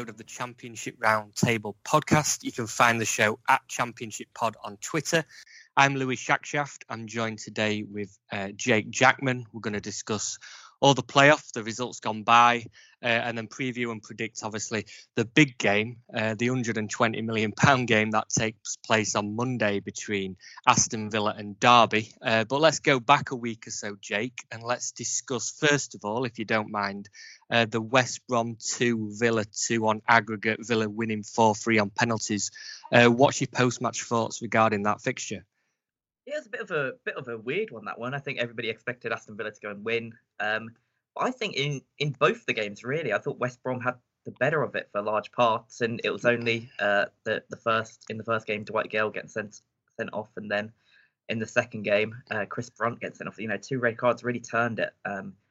episode of the Championship Roundtable podcast. You can find the show at Championship Pod on Twitter. I'm Louis Shackshaft. I'm joined today with Jake Jackman. We're going to discuss all the playoffs, the results gone by, and then preview and predict, obviously, the big game, the £120 million game that takes place on Monday between Aston Villa and Derby. But let's go back a week or so, Jake, and let's discuss, first of all, if you don't mind, the West Brom 2, Villa 2 on aggregate, Villa winning 4-3 on penalties. What's your post-match thoughts regarding that fixture? Yeah, it's a bit of a weird one, that one. I think everybody expected Aston Villa to go and win. But I think in both the games, really, I thought West Brom had the better of it for large parts, and it was only the first game, Dwight Gale getting sent off, and then in the second game, Chris Brunt gets sent off. 2 red cards really turned it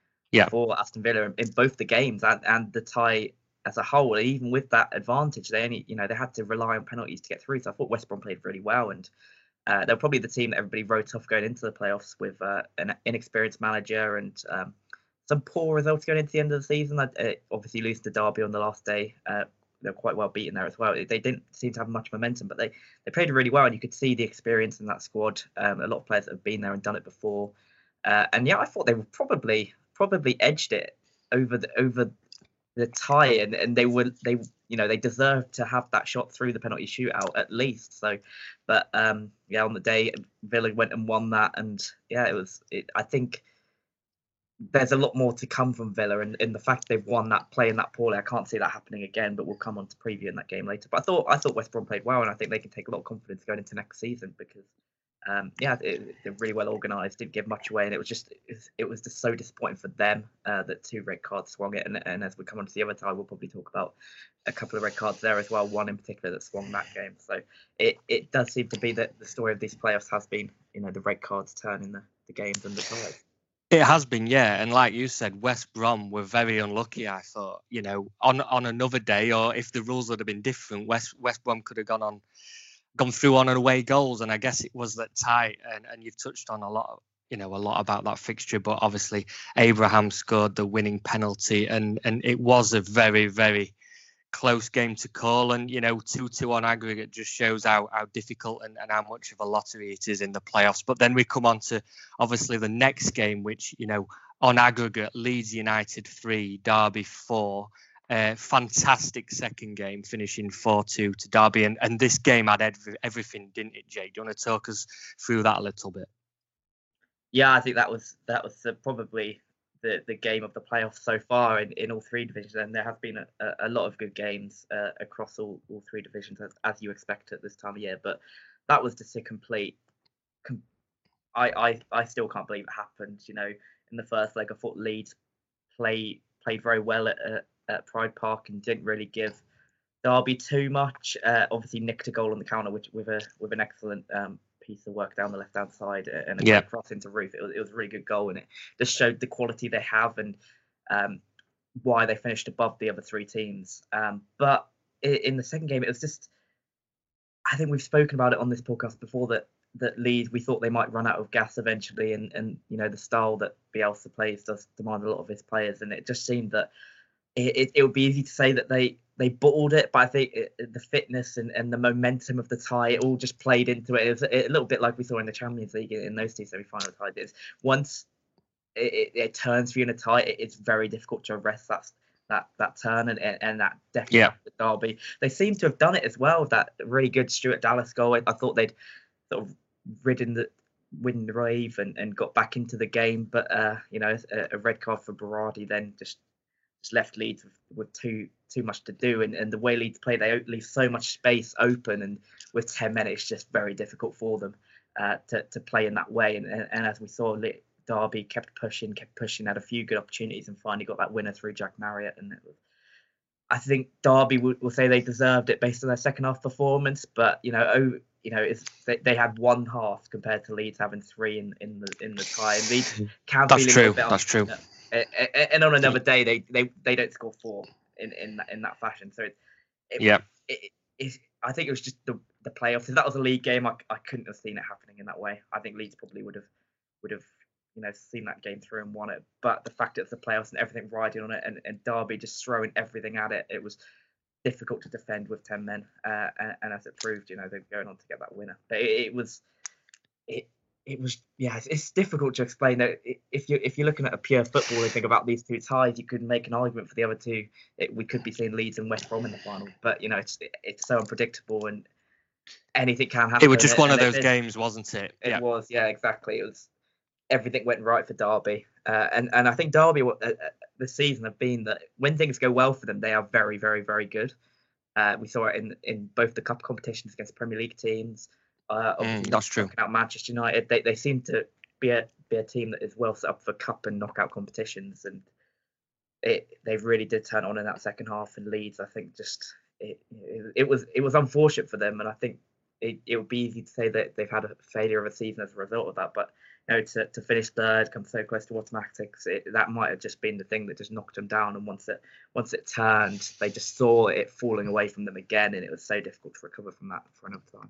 for Aston Villa in both the games, and the tie as a whole. Even with that advantage, they only they had to rely on penalties to get through. So I thought West Brom played really well, and they're probably the team that everybody wrote off going into the playoffs with an inexperienced manager and some poor results going into the end of the season. Obviously, losing to Derby on the last day, they're quite well beaten there as well. They didn't seem to have much momentum, but they played really well, and you could see the experience in that squad. A lot of players that have been there and done it before, and I thought they were probably edged it over the tie, and they deserved to have that shot through the penalty shootout at least. So, but on the day, Villa went and won that, and I think there's a lot more to come from Villa, and the fact they've won that, playing that poorly, I can't see that happening again. But we'll come on to previewing that game later. But I thought West Brom played well, and I think they can take a lot of confidence going into next season because they're really well organised, didn't give much away, and it was just so disappointing for them that 2 red cards swung it. And as we come on to the other tie, we'll probably talk about a couple of red cards there as well, one in particular that swung that game. So it does seem to be that the story of these playoffs has been the red cards turning the games and the ties. It has been, yeah. And like you said, West Brom were very unlucky, I thought. On another day, or if the rules would have been different, West Brom could have gone through on away goals, and I guess it was that tight. And you've touched on a lot about that fixture, but obviously Abraham scored the winning penalty, and it was a very, very close game to call, and 2-2 on aggregate just shows how difficult and how much of a lottery it is in the playoffs. But then we come on to obviously the next game, which on aggregate, Leeds United 3, Derby 4. Fantastic second game, finishing 4-2 to Derby, and this game had everything, didn't it, Jake? Do you want to talk us through that a little bit? Yeah, I think that was probably the game of the playoffs so far in all 3 divisions, and there have been a lot of good games across all 3 divisions as you expect at this time of year. But that was just a complete. I still can't believe it happened. In the first leg, I thought Leeds played very well at Pride Park and didn't really give Derby too much. Obviously nicked a goal on the counter, which with an excellent piece of work down the left hand side and a great cross into Roofe. It was a really good goal, and it just showed the quality they have and why they finished above the other 3 teams. But in the second game, it was just, I think we've spoken about it on this podcast before, that Leeds, we thought they might run out of gas eventually, and the style that Bielsa plays does demand a lot of his players, and it just seemed that it would be easy to say that they bottled it, but I think the fitness and the momentum of the tie, it all just played into it. It was a little bit like we saw in the Champions League in those 2 semi-final ties. Once it turns for you in a tie, it's very difficult to arrest that turn, and that definitely the Derby. They seem to have done it as well. That really good Stuart Dallas goal. I thought they'd sort of ridden the wave and got back into the game, but a red card for Berardi then just left Leeds with too much to do, and the way Leeds play, they leave so much space open, and with 10 men it's just very difficult for them to play in that way, and as we saw, Derby kept pushing, had a few good opportunities, and finally got that winner through Jack Marriott. And I think Derby will say they deserved it based on their second half performance, but they had 1 half compared to Leeds having 3 in the tie, and Leeds can be a little bit. That's true. And on another day, they don't score 4 in that fashion. So I think it was just the playoffs. If that was a league game, I couldn't have seen it happening in that way. I think Leeds probably would have seen that game through and won it. But the fact it's the playoffs and everything riding on it, and Derby just throwing everything at it, it was difficult to defend with 10 men, and as it proved, they're going on to get that winner. But it was it's difficult to explain that. If you're looking at a pure football and think about these two ties, you could make an argument for the other two. We could be seeing Leeds and West Brom in the final, but it's so unpredictable and anything can happen. It was just one of those games, wasn't it? It was, yeah, exactly. It was. Everything went right for Derby, and I think Derby this season have been that when things go well for them, they are very, very, very good. We saw it in both the cup competitions against Premier League teams. That's true. Out Manchester United, they seem to be a team that is well set up for cup and knockout competitions, and they really did turn on in that second half. And Leeds, I think, just it was unfortunate for them, and I think it would be easy to say that they've had a failure of a season as a result of that, but. To finish third, come so close to automatics, that might have just been the thing that just knocked them down. And once it turned, they just saw it falling away from them again, and it was so difficult to recover from that for another time.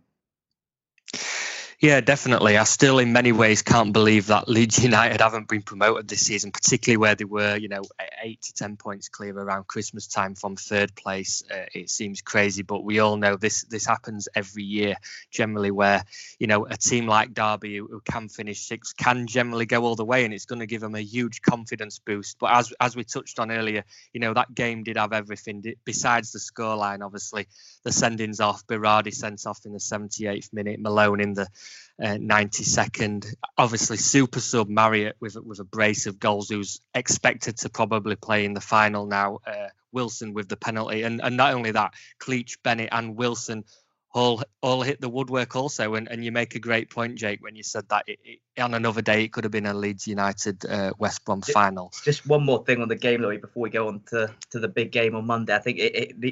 Yeah, definitely. I still, in many ways, can't believe that Leeds United haven't been promoted this season, particularly where they were, 8 to 10 points clear around Christmas time from third place. It seems crazy, but we all know this happens every year, generally, where, a team like Derby, who can finish sixth, can generally go all the way, and it's going to give them a huge confidence boost. But as we touched on earlier, that game did have everything besides the scoreline. Obviously, the sendings off, Berardi sent off in the 78th minute, Malone in the 92nd. Obviously, super sub Marriott with a brace of goals, who's expected to probably play in the final now. Wilson with the penalty, and not only that, Cleach, Bennett, and Wilson all hit the woodwork also. And you make a great point, Jake, when you said that on another day it could have been a Leeds United West Brom final. Just one more thing on the game, Louis, before we go on to the big game on Monday. I think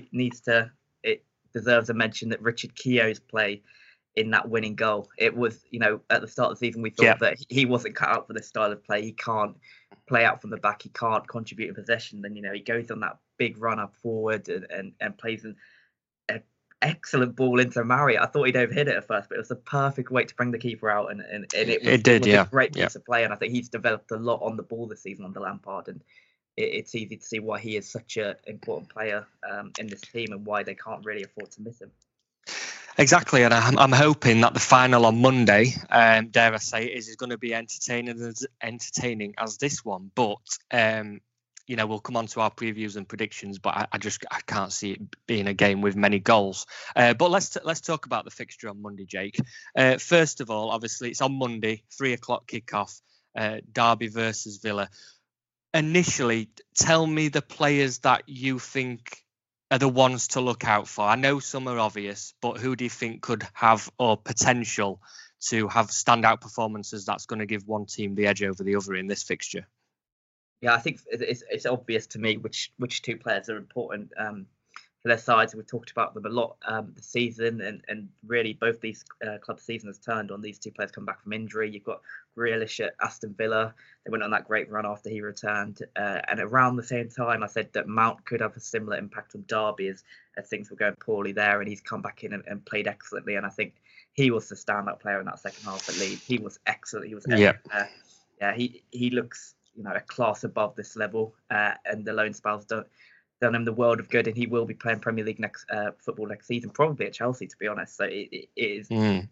it deserves a mention that Richard Keogh's play in that winning goal. It was, at the start of the season, we thought that he wasn't cut out for this style of play. He can't play out from the back. He can't contribute in possession. Then, he goes on that big run up forward and plays an excellent ball into Marriott. I thought he'd overhit it at first, but it was the perfect way to bring the keeper out. And it was a great piece of play. And I think he's developed a lot on the ball this season under Lampard. And it's easy to see why he is such an important player in this team and why they can't really afford to miss him. Exactly, and I'm hoping that the final on Monday, dare I say, is going to be entertaining as this one. But we'll come on to our previews and predictions. But I can't see it being a game with many goals. But let's talk about the fixture on Monday, Jake. First of all, obviously it's on Monday, 3:00 kickoff, Derby versus Villa. Initially, tell me the players that you think are the ones to look out for. I know some are obvious, but who do you think could have or potential to have standout performances that's going to give one team the edge over the other in this fixture? Yeah, I think it's obvious to me which two players are important for their sides. We've talked about them a lot this season, and really both these club seasons turned on these two players come back from injury. You've got Grealish at Aston Villa. They went on that great run after he returned. And around the same time, I said that Mount could have a similar impact on Derby as things were going poorly there. And he's come back in and played excellently. And I think he was the standout player in that second half at Leeds. He was excellent. He was excellent. He looks a class above this level. And the loan spells done him the world of good. And he will be playing Premier League football next season, probably at Chelsea, to be honest. So it is,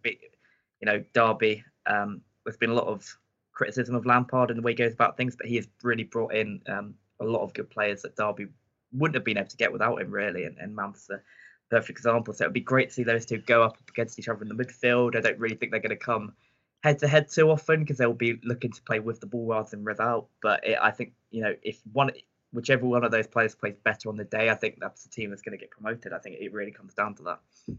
Derby. There's been a lot of criticism of Lampard and the way he goes about things, but he has really brought in a lot of good players that Derby wouldn't have been able to get without him, really. And Mount's the perfect example. So it would be great to see those two go up against each other in the midfield. I don't really think they're going to come head to head too often because they'll be looking to play with the ball rather than without. But I think, if whichever one of those players plays better on the day, I think that's the team that's going to get promoted. I think it really comes down to that.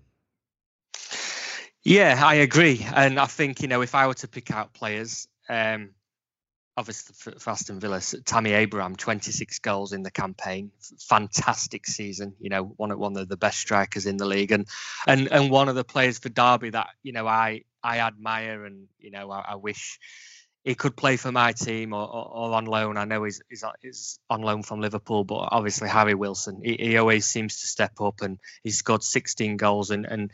Yeah, I agree. And I think, if I were to pick out players, obviously for Aston Villa, Tammy Abraham, 26 goals in the campaign, fantastic season. One of the best strikers in the league, and one of the players for Derby that I admire, and I wish he could play for my team or on loan. I know he's on loan from Liverpool, but obviously Harry Wilson, he always seems to step up, and he's scored 16 goals, and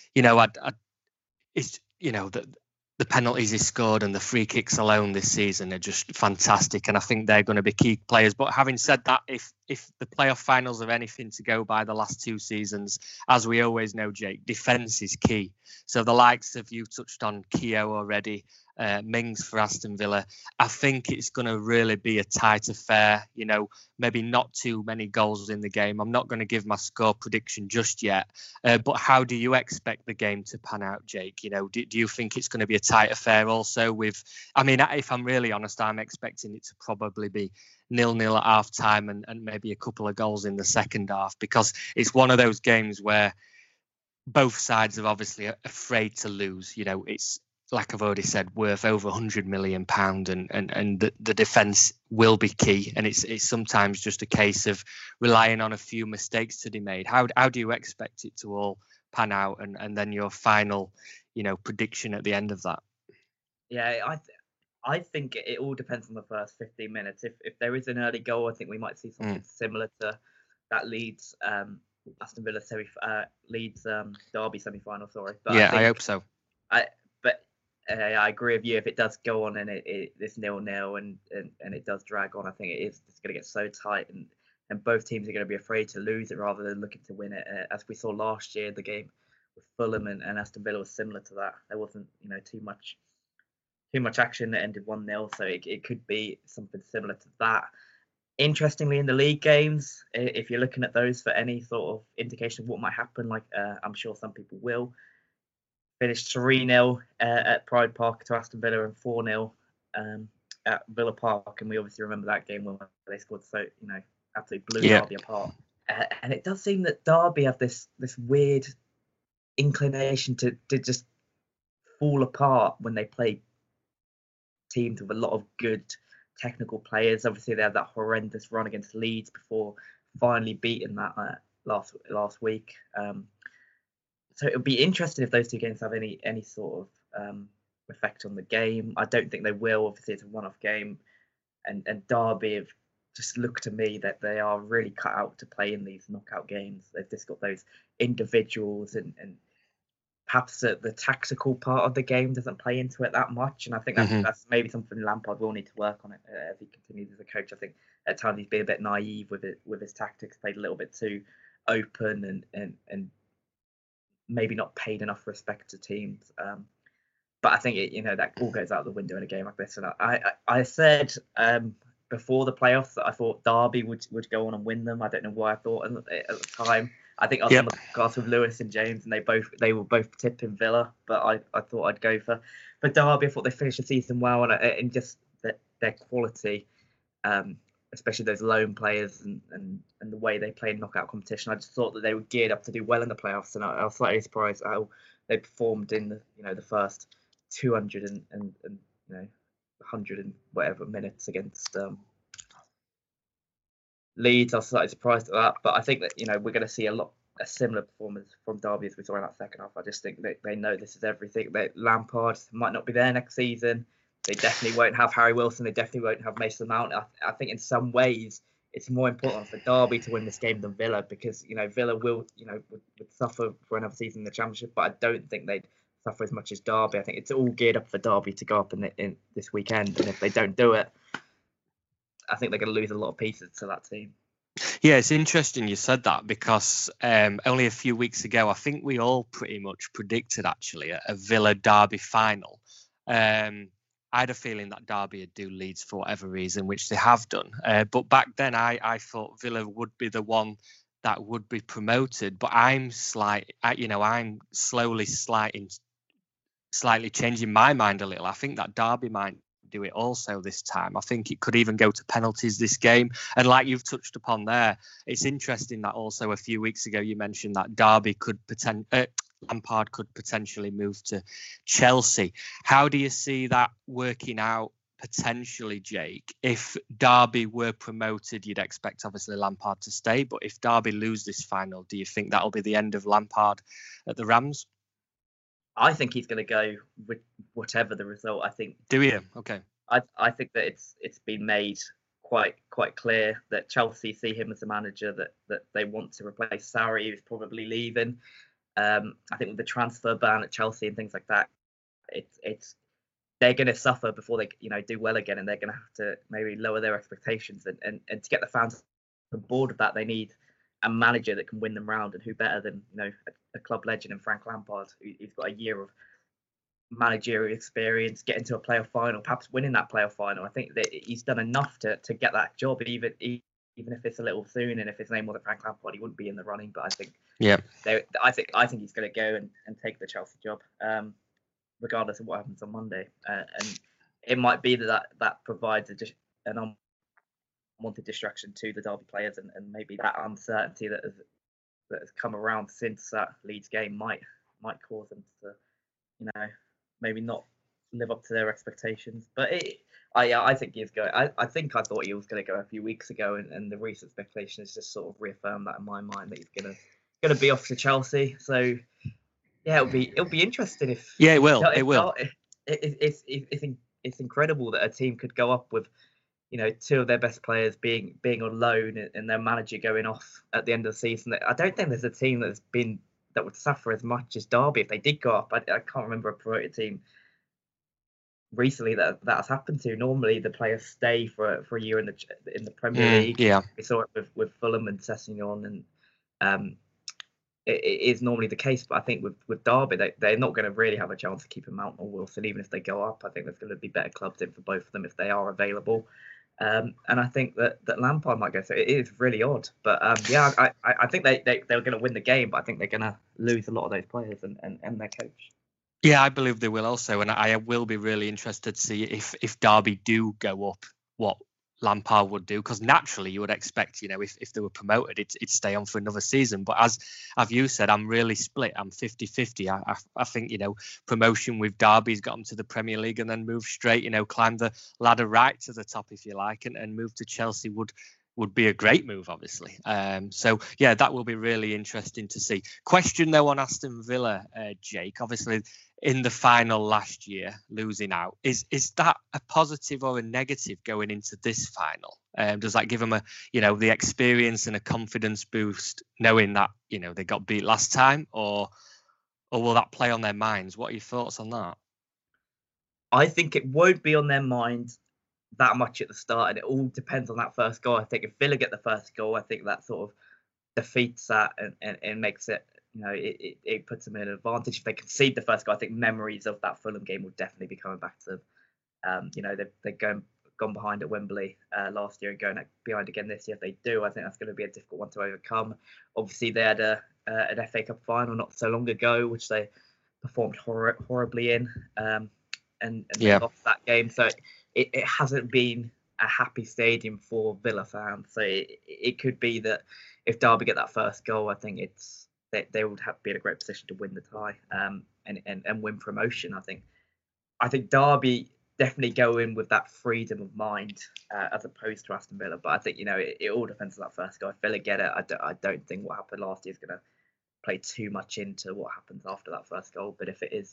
it's the penalties he scored and the free kicks alone this season are just fantastic, and I think they're going to be key players. But having said that, if if the playoff finals are anything to go by the last 2 seasons, as we always know, Jake, defence is key. So the likes of, you touched on Keogh already, Mings for Aston Villa, I think it's going to really be a tight affair. Maybe not too many goals in the game. I'm not going to give my score prediction just yet. But how do you expect the game to pan out, Jake? Do you think it's going to be a tight affair also if I'm really honest, I'm expecting it to probably be 0-0 at half time and maybe a couple of goals in the second half, because it's one of those games where both sides are obviously afraid to lose. It's, like I've already said, worth over £100 million, and the defence will be key. And it's sometimes just a case of relying on a few mistakes to be made. How do you expect it to all pan out, and then your final, prediction at the end of that? Yeah, I think it all depends on the first 15 minutes. If there is an early goal, I think we might see something similar to that Leeds Aston Villa Leeds Derby semi-final. Sorry, but I hope so. I agree with you. If it does go on and it's 0-0 and it does drag on, I think it's going to get so tight, and both teams are going to be afraid to lose it rather than looking to win it. As we saw last year, the game with Fulham and Aston Villa was similar to that. There wasn't too much action that ended 1-0, so it could be something similar to that. Interestingly, in the league games, if you're looking at those for any sort of indication of what might happen, I'm sure some people will, finished 3-0 at Pride Park to Aston Villa and 4-0 at Villa Park, and we obviously remember that game when they scored absolutely blew Derby apart. And it does seem that Derby have this weird inclination to just fall apart when they play teams with a lot of good technical players. Obviously, they had that horrendous run against Leeds before finally beating that last week. So it'll be interesting if those two games have any sort of effect on the game. I don't think they will. Obviously, it's a one-off game, and Derby have just looked to me that they are really cut out to play in these knockout games. They've just got those individuals, and perhaps the tactical part of the game doesn't play into it that much. And I think that's maybe something Lampard will need to work on it as he continues as a coach. I think at times he's been a bit naive with his tactics, played a little bit too open and maybe not paid enough respect to teams. But I think that all goes out the window in a game like this. And I said before the playoffs that I thought Derby would go on and win them. I don't know why I thought at the time. I think I was on the podcast with Lewis and James, and they were both tipping Villa, but I thought I'd go for Derby. I thought they finished the season well, and just their quality, especially those lone players and the way they play in knockout competition. I just thought that they were geared up to do well in the playoffs, and I was slightly surprised how they performed in the first 200 and 100 and whatever minutes against Leeds. I was slightly surprised at that, but I think that we're going to see a similar performance from Derby as we saw in that second half. I just think that they know this is everything. That Lampard might not be there next season. They definitely won't have Harry Wilson. They definitely won't have Mason Mount. I think in some ways it's more important for Derby to win this game than Villa, because Villa will would suffer for another season in the Championship, but I don't think they'd suffer as much as Derby. I think it's all geared up for Derby to go up in this weekend, and if they don't do it, I think they're going to lose a lot of pieces to that team. Yeah, it's interesting you said that, because only a few weeks ago, I think we all pretty much predicted actually a Villa Derby final. I had a feeling that Derby would do Leeds for whatever reason, which they have done. But back then, I thought Villa would be the one that would be promoted. But I'm slowly slightly changing my mind a little. I think that Derby might do it also this time. I think it could even go to penalties this game. And like you've touched upon there, it's interesting that also a few weeks ago you mentioned that Derby Lampard could potentially move to Chelsea. How do you see that working out potentially, Jake? If Derby were promoted, you'd expect obviously Lampard to stay, but if Derby lose this final, do you think that'll be the end of Lampard at the Rams? I think he's going to go with whatever the result. I think. Do you? Okay. I think that it's been made quite clear that Chelsea see him as a manager that they want to replace Sarri, who's probably leaving. I think with the transfer ban at Chelsea and things like that, it's they're going to suffer before they do well again, and they're going to have to maybe lower their expectations and to get the fans board of that, they need a manager that can win them round, and who better than a club legend in Frank Lampard, who's got a year of managerial experience, getting to a playoff final, perhaps winning that playoff final. I think that he's done enough to get that job, even if it's a little soon, and if his name wasn't Frank Lampard, he wouldn't be in the running. But I think I think he's going to go and take the Chelsea job, regardless of what happens on Monday. And it might be that provides an unwanted distraction to the Derby players, and maybe that uncertainty that has come around since that Leeds game might cause them to, maybe not live up to their expectations. But I think he's going. I thought he was going to go a few weeks ago, and the recent speculation has just sort of reaffirmed that in my mind, that he's going to be off to Chelsea. So yeah, it'll be interesting if it will. It will. It's incredible that a team could go up with two of their best players being on loan, and their manager going off at the end of the season. I don't think there's a team that would suffer as much as Derby if they did go up. I can't remember a promoted team recently that has happened to. Normally the players stay for a year in the Premier League. Yeah, we saw it with Fulham and Sessegnon, and it is normally the case. But I think with Derby, they're not going to really have a chance to keep him out or Wilson, even if they go up. I think there's going to be better clubs in for both of them if they are available. And I think that Lampard might go. So it is really odd, but I think they're going to win the game, but I think they're going to lose a lot of those players and their coach. Yeah, I believe they will also, and I will be really interested to see if Derby do go up, what Lampard would do, because naturally you would expect, if they were promoted, it'd stay on for another season. But as you said, I'm really split. I'm 50-50. I think, promotion with Derby's got them to the Premier League and then move straight, climb the ladder right to the top, if you like, and move to Chelsea would be a great move, obviously. So yeah, that will be really interesting to see. Question though on Aston Villa, Jake, obviously in the final last year, losing out, is that a positive or a negative going into this final? Does that give them the experience and a confidence boost, knowing that they got beat last time, or will that play on their minds? What are your thoughts on that? I think it won't be on their minds that much at the start, and it all depends on that first goal. I think if Villa get the first goal, I think that sort of defeats that and makes it, it puts them in an advantage. If they concede the first goal, I think memories of that Fulham game will definitely be coming back to them. They've gone behind at Wembley last year and going behind again this year. If they do, I think that's going to be a difficult one to overcome. Obviously, they had an FA Cup final not so long ago, which they performed horribly in, and they lost that game. So it hasn't been a happy stadium for Villa fans. So it could be that if Derby get that first goal, I think they would be in a great position to win the tie and win promotion. I think Derby definitely go in with that freedom of mind as opposed to Aston Villa. But I think it all depends on that first goal. If Villa get it, I don't think what happened last year is going to play too much into what happens after that first goal. But if it is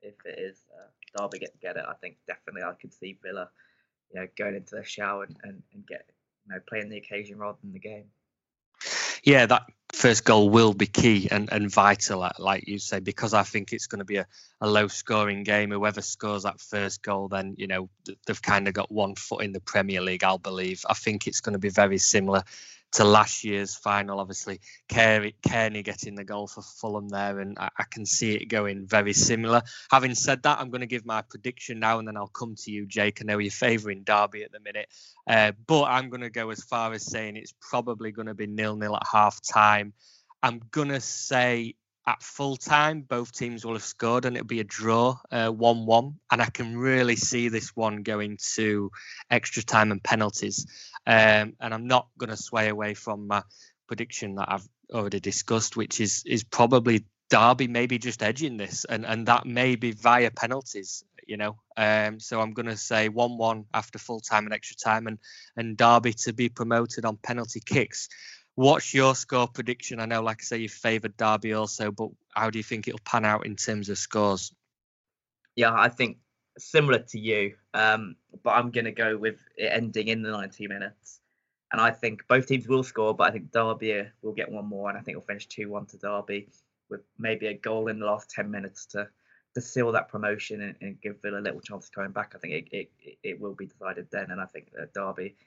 Derby get it, I think definitely I could see Villa, going into the shower and get playing the occasion rather than the game. Yeah, that first goal will be key and vital, like you say, because I think it's going to be a low-scoring game. Whoever scores that first goal, then they've kind of got one foot in the Premier League, I'll believe. I think it's going to be very similar to last year's final. Obviously, Kearney getting the goal for Fulham there, and I can see it going very similar. Having said that, I'm going to give my prediction now, and then I'll come to you, Jake. I know you're favouring Derby at the minute, but I'm going to go as far as saying it's probably going to be 0-0 at half-time. I'm going to say at full time, both teams will have scored and it'll be a draw, 1-1. And I can really see this one going to extra time and penalties. And I'm not going to sway away from my prediction that I've already discussed, which is probably Derby maybe just edging this, and that may be via penalties, So I'm going to say 1-1 after full time and extra time, and Derby to be promoted on penalty kicks. What's your score prediction? I know, like I say, you favoured Derby also, but how do you think it'll pan out in terms of scores? Yeah, I think similar to you, but I'm going to go with it ending in the 90 minutes. And I think both teams will score, but I think Derby will get one more, and I think it'll finish 2-1 to Derby with maybe a goal in the last 10 minutes to seal that promotion and give Villa a little chance of coming back. I think it will be decided then, and I think Derby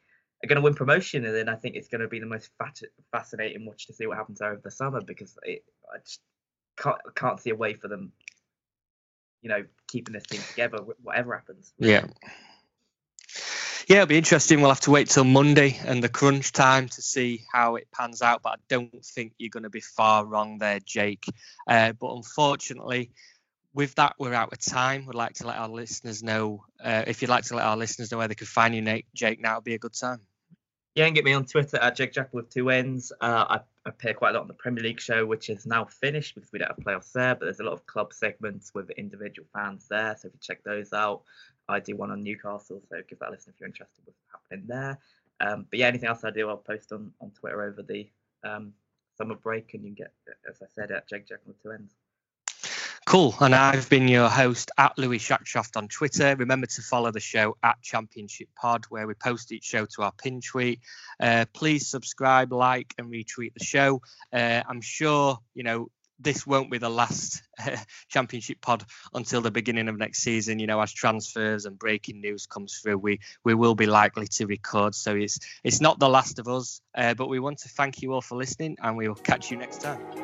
are going to win promotion, and then I think it's going to be the most fascinating watch to see what happens over the summer, because I just can't see a way for them, keeping this team together, whatever happens. Yeah. Yeah, it'll be interesting. We'll have to wait till Monday and the crunch time to see how it pans out. But I don't think you're going to be far wrong there, Jake. But unfortunately, with that, we're out of time. We'd like to let our listeners know, if you'd like to let our listeners know where they can find you, Jake, now would be a good time. Yeah, and get me on Twitter at JakeJackal with 2 N's. I appear quite a lot on the Premier League show, which is now finished because we don't have playoffs there, but there's a lot of club segments with individual fans there, so if you check those out. I do one on Newcastle, so give that a listen if you're interested in what's happening there. But yeah, anything else I do, I'll post on Twitter over the summer break, and you can get, as I said, at JakeJackal with 2 N's. Cool. And I've been your host at Louis Shackcroft on Twitter. Remember to follow the show at Championship Pod, where we post each show to our pin tweet. Please subscribe, like, and retweet the show. I'm sure, this won't be the last Championship Pod until the beginning of next season. As transfers and breaking news comes through, we will be likely to record. So it's not the last of us, but we want to thank you all for listening, and we will catch you next time.